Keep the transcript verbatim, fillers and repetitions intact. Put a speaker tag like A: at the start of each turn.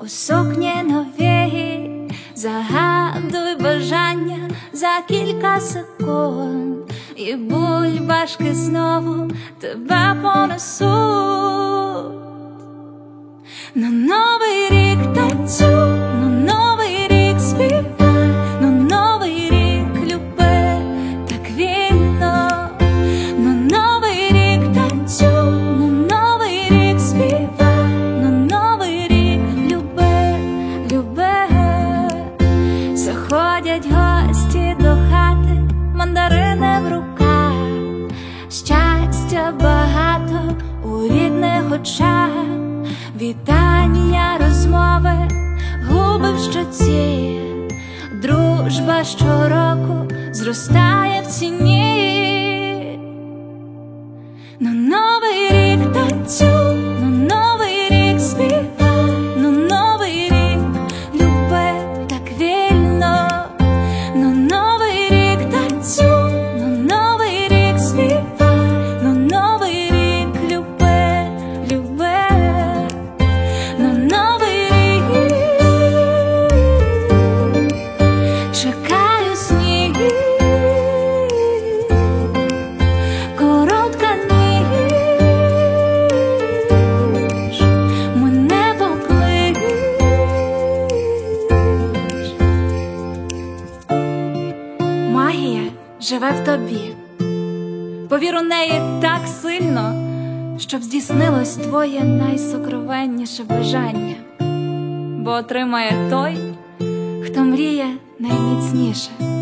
A: сукні нові, загадуй бажання за кілька секунд, і бульбашки знову тебе понесуть. На новий рік танцюй, на новий рік співай, на новий рік люби так вільно. На новий рік танцюй, на новий рік співай, на новий рік люби, люби. Заходять гості до хати, мандарини в руках, щастя багато у рідних очах, вітання, розмови, губи в щоці, дружба щороку зростає в ціні. На новий рік танцюй, на новий рік співай, на новий рік люби так вільно. На новий рік танцюй, на новий рік співай, на новий рік люби, люби. На новий рік чекаю сніг, коротка ніж, мене поклич. Магія живе в тобі, повір у неї так сильно, щоб здійснилось твоє найсокровенніше бажання, бо отримає той, хто мріє найміцніше.